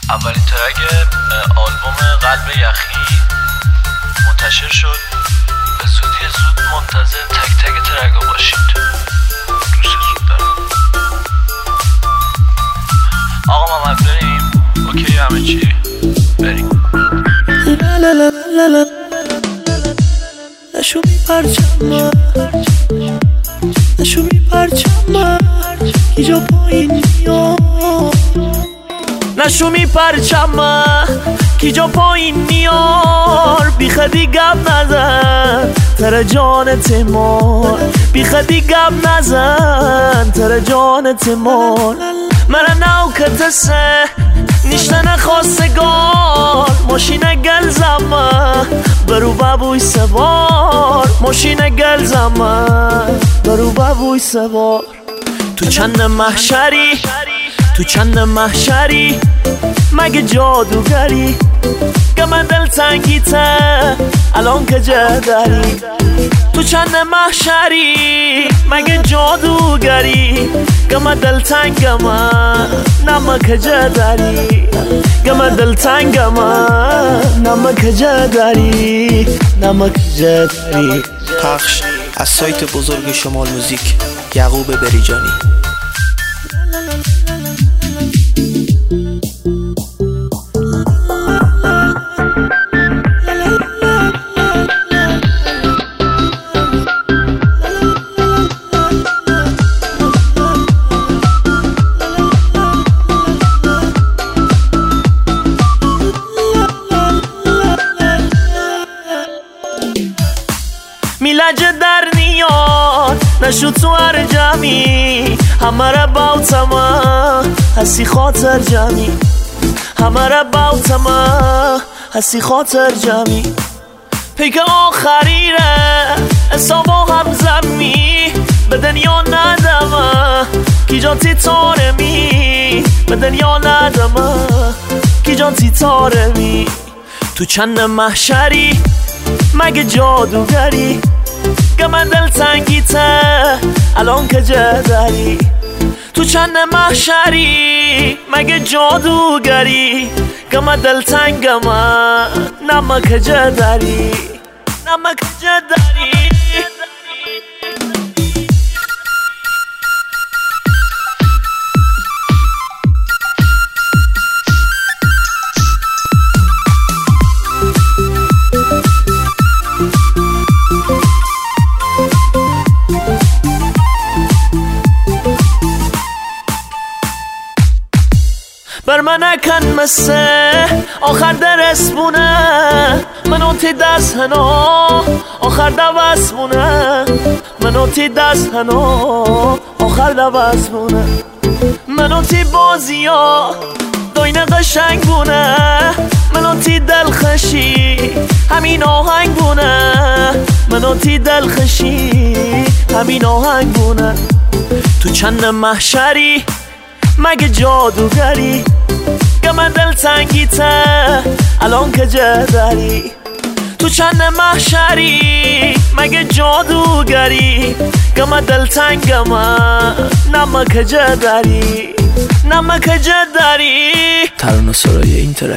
اولین ترک آلبوم قلب یخی منتشر شد. به زودی زود منتظر تک تک ترکا باشید. دوست زود دارم. آقا محمد بریم؟ اوکی همه چی؟ بریم. نشو میپرچم نشو میپرچم اینجا پایین میاد. نشو میپرچم کی جا پایین میار. بی خدی گپ نزن تر جان تیمار. بی خدی گپ نزن تر جان تیمار. مرا ناو کتسه نیشتن خواستگار. ماشین گل زمان برو بابوی سوار. ماشین گل زمان برو بابوی سوار. تو چند محشری تو چند محشری مگه جادوگری که من دل تنگیته الان که جدری. تو چند محشری مگه جادوگری که من دل تنگم نمک جدری. که من دل تنگم نمک جدری نمک جدری. پخش از سایت بزرگ شمال موزیک یعقوب بریجانی. میلجه در نیاد نشو تو هر جمعی. همه را باوتما هستی خاطر جمعی. همه را باوتما هستی خاطر جمعی. پیک آخری ره حسابا هم زمی. به دنیا ندم کی جان تی تاره می. به دنیا ندم کی جان تی تاره می. تو چند محشری مگه جادوگری که من دل تنگیته الان که جدری. تو چند محشری مگه جادوگری که من دل تنگم نمک جدری نمک جدری. بر من نکن مسه آخر درس بونه. منو تی دست هنو آخر دوست بونه. منو تی دست هنو آخر دوست بونه. منو تی بازی ها دوینه قشنگ بونه. منو تی دل خشی همین آهنگ بونه. منو تی دل خشی همین آهنگ بونه. تو چند محشری مگه جادوگری که من دل تنگیته الان که جدری. تو چند محشری مگه جادوگری که من دل تنگم نمک جدری نمک جدری. ترانه سرای این ترک